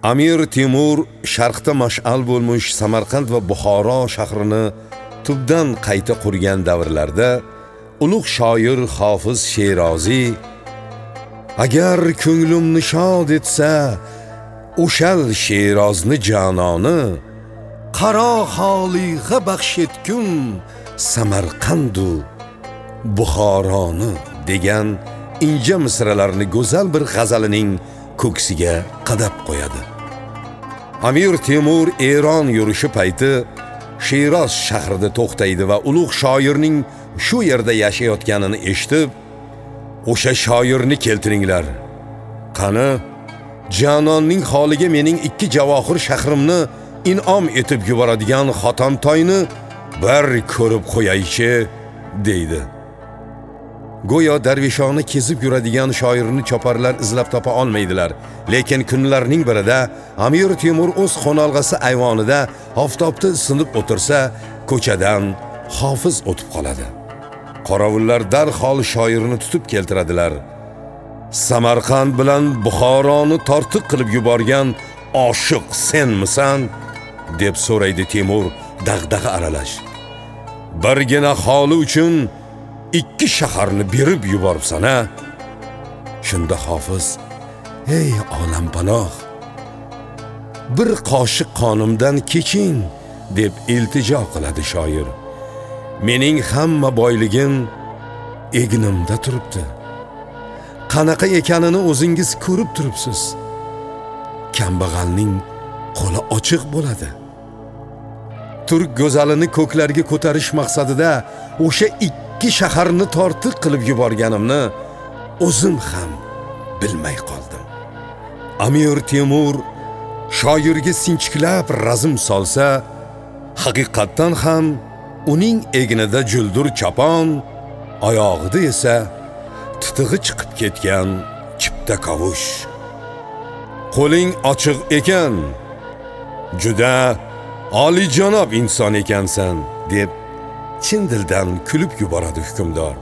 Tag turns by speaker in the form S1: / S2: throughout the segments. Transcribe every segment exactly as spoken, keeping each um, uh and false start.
S1: Amir Temur sharqda mash'al bo'lmuş Samarqand va Buxoro shahrini tubdan qayta qurgan davrlarda ulug' shoir Hofiz Sherozi agar ko'nglimni shod etsa o'shal Sherozni janoni qaro holiga baxsh etgun Samarqandu Buxoroni degan inja misralarni go'zal bir g'azalining ko'ksiga qadab qo'yadi. Amir Temur Eron yurishi payti Shiroz shahrida to'xtaydi va ulug' shoirning shu yerda yashayotganini eshitib, o'sha shoirni keltiringlar. Qani, janonning holiga mening ikki javohir shahrimni in'om etib yuboradigan xotamtoyni bir ko'rib qo'yaychi, deydi. Go'yo darvishona kezib yuradigan shoirni choparlar izlab topa olmaydilar, lekin kunlarning birida Amir Temur o'z xonalg'asi ayvonida oftobda isinib o'tirsa, ko'chadan Hofiz o'tib qoladi. Qorovullar darhol shoirni tutib keltiradilar. Samarqand bilan Buxoroni tortiq qilib yuborgan oshiq senmisan? deb so'raydi Temur dag'dag'a aralash. Birgina holi uchun ikki shaharni berib yuboribsan-a? Shunda Hofiz, ey olampanoh, bir qoshiq qonimdan keching deb iltijo qiladi shoir. Mening hamma boyligim egnimda turibdi. Qanaqa ekanini o'zingiz ko'rib turibsiz. Kambag'alning qo'li ochiq bo'ladi. Turk go'zalini ko'klarga ko'tarish maqsadida o'sha ikki shaharni tortiq qilib yuborganimni o'zim ham bilmay qoldim. Amir Temur shoirga sinchiklab razm solsa, haqiqatdan ham uning egnida juldur chapon, oyog'ida esa titig'i chiqib ketgan chipta kavush. Qo'ling ochiq ekan, juda oliyjanob inson ekansan deb chin dildan kulib yuboradi hukmdor.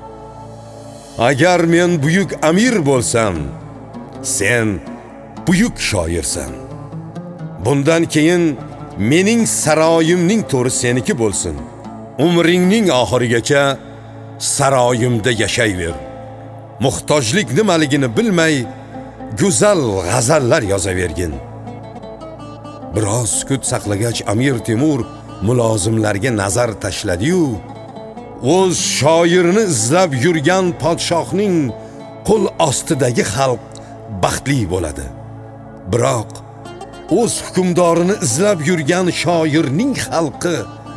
S1: Agar men buyuk amir bo'lsam, sen buyuk shoirsan. Bundan keyin mening saroyimning to'ri seniki bo'lsin. Umringning oxirigacha saroyimda yashayver. Muhtojlik nimaligini bilmay, go'zal g'azallar yozavergin. Biroz sukut saqlagach Amir Temur mulozimlarga nazar tashladi-yu, o'z shoirini izlab yurgan podshohning qo'l ostidagi xalq baxtli bo'ladi. Biroq o'z hukmdorini izlab yurgan shoirning xalqi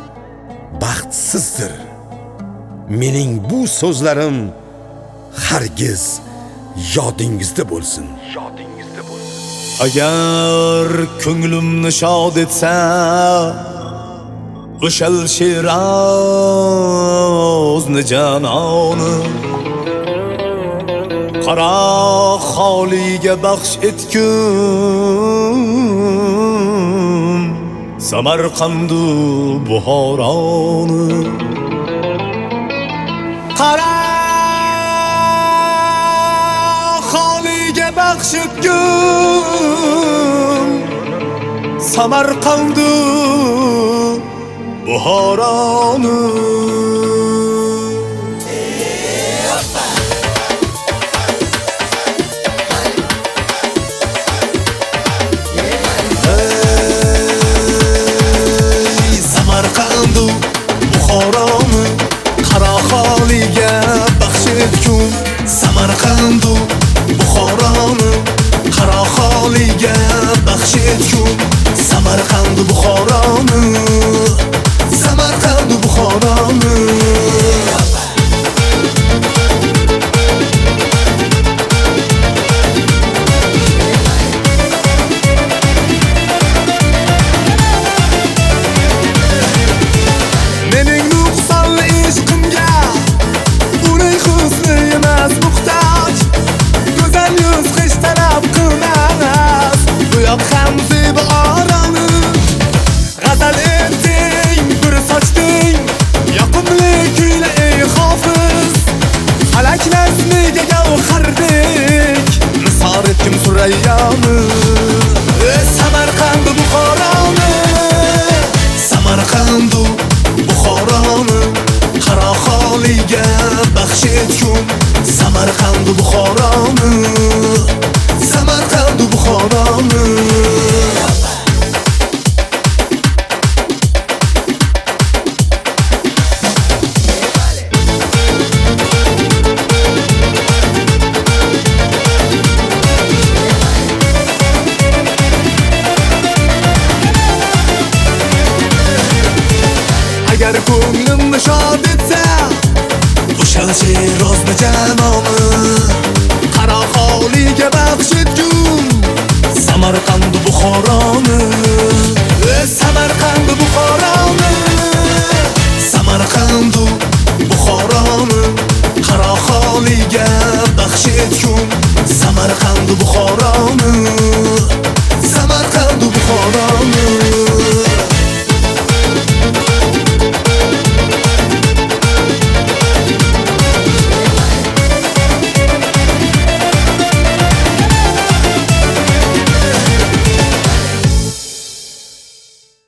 S1: baxtsizdir. Mening bu so'zlarim hargiz yodingizda bo'lsin. Yodingizda bo'lsin.
S2: Agar ko'nglimni shod etsa o'shal Sherozni janoni qaro holiga baxsh etgun Samarqandu Buxoroni qaro holiga baxsh etgun Samarqandu Buxoroni Samarqandu Buxoroni qaro holiga baxsh etgun Samarqandu Buxoroni qaro holiga baxsh etgun Samarqandu Buxoroni Samarqandu Buxoroni mening nuqsonli ishqimga uning husni emas muhtoj go'zal yuz hech talab qilmas bu yoq ham zebo oroni menga baxsh etgun Samarqand Buxoromi, Samarqand Buxoromi. Agar ko'nglimni shod etsa, o'sha she'r rozda jam